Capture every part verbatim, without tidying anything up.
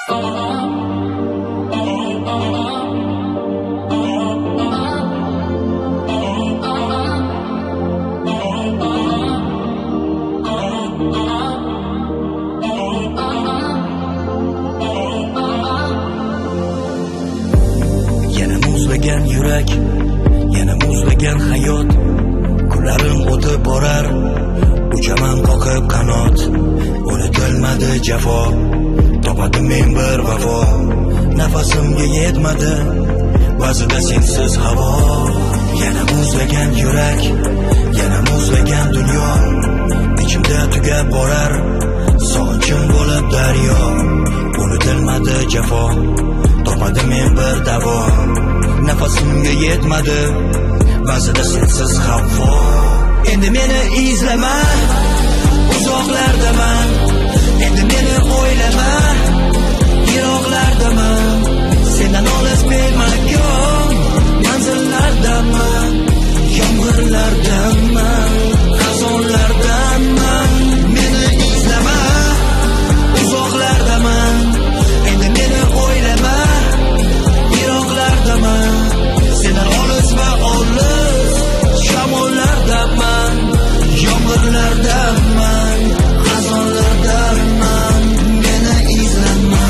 muzlagan yurak, yana muzlagan hayot. Kunlarim o'tib borar, uchaman qoqib qanot. Unutilmadi jafo, topadim men bir vafo. Nafasimga yetmadi, ba'zida sensiz havo. Yana muzlagan yurak, yana muzlagan dunyo. Ichimda tugab borar, sog'inchim bo'lib daryo. Unutilmadi jafo, topadim men bir davo. Nafasimga yetmadi, ba'zida sensiz havo. Endi meni izlama, uzoqlardaman. Endi meni o'ylama, yiroqlardaman. Sendan olis bilmagan manzillardaman. Yomg'irlardaman, xazonlardaman. Meni izlama, uzoqlardaman. Endi meni o'ylama, yiroqlardaman. Sendan olis va olis shamollardaman. Yomg'irlardaman, xazonlardaman. Meni izlama.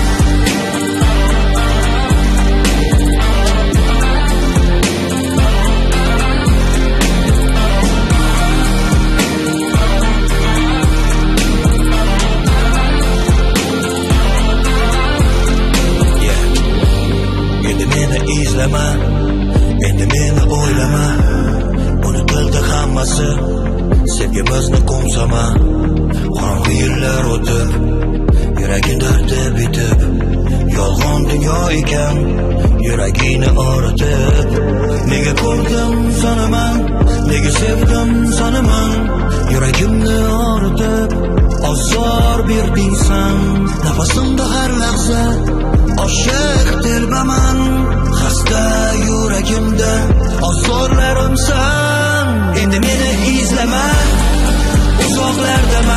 Izlama, endi meni o'ylama. Unutildi hammasi, sevgimizni qo'msama. Qorong'u yillar o'tib, yuraging dardi bitib. Yolg'on dunyo ekan, yuragingni og'ritib. Nega ko'rdim sanaman, nega sevdim sanaman. Yuragimni og'ritib, ozor berding san. Nafasimda har lahza oshiq telbaman. Xasta yuragimda ozorlarimsan. Endi meni izlama, uzoqlardaman.